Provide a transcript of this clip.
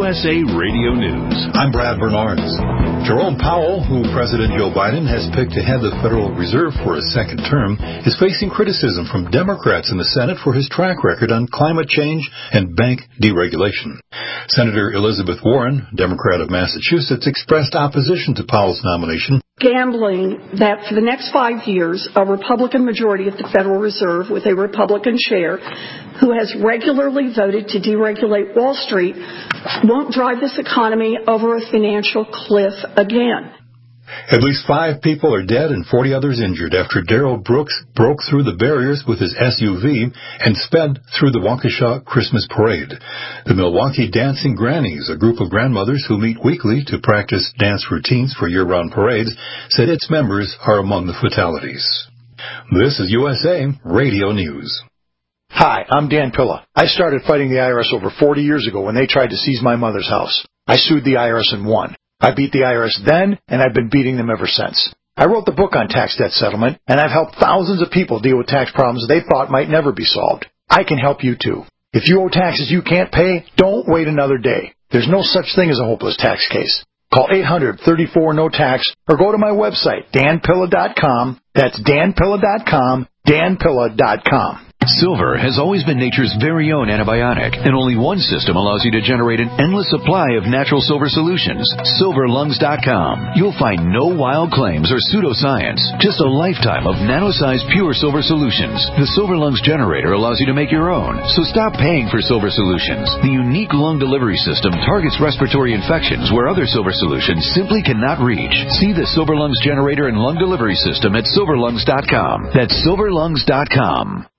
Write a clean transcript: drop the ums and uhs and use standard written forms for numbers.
USA Radio News. I'm Brad Bernards. Jerome Powell, who President Joe Biden has picked to head the Federal Reserve for a second term, is facing criticism from Democrats in the Senate for his track record on climate change and bank deregulation. Senator Elizabeth Warren, Democrat of Massachusetts, expressed opposition to Powell's nomination. Gambling that for the next 5 years, a Republican majority at the Federal Reserve with a Republican chair who has regularly voted to deregulate Wall Street won't drive this economy over a financial cliff again. At least 5 people are dead and 40 others injured after Darrell Brooks broke through the barriers with his SUV and sped through the Waukesha Christmas parade. The Milwaukee Dancing Grannies, a group of grandmothers who meet weekly to practice dance routines for year-round parades, said its members are among the fatalities. This is USA Radio News. Hi, I'm Dan Pilla. I started fighting the IRS over 40 years ago when they tried to seize my mother's house. I sued the IRS and won. I beat the IRS then, and I've been beating them ever since. I wrote the book on tax debt settlement, and I've helped thousands of people deal with tax problems they thought might never be solved. I can help you too. If you owe taxes you can't pay, don't wait another day. There's no such thing as a hopeless tax case. Call 800-34-NO-TAX or go to my website, danpilla.com. That's danpilla.com, danpilla.com. Silver has always been nature's very own antibiotic, and only one system allows you to generate an endless supply of natural silver solutions. SilverLungs.com. You'll find no wild claims or pseudoscience, just a lifetime of nano-sized pure silver solutions. The Silver Lungs generator allows you to make your own, so stop paying for silver solutions. The unique lung delivery system targets respiratory infections where other silver solutions simply cannot reach. See the Silver Lungs generator and lung delivery system at SilverLungs.com. That's SilverLungs.com.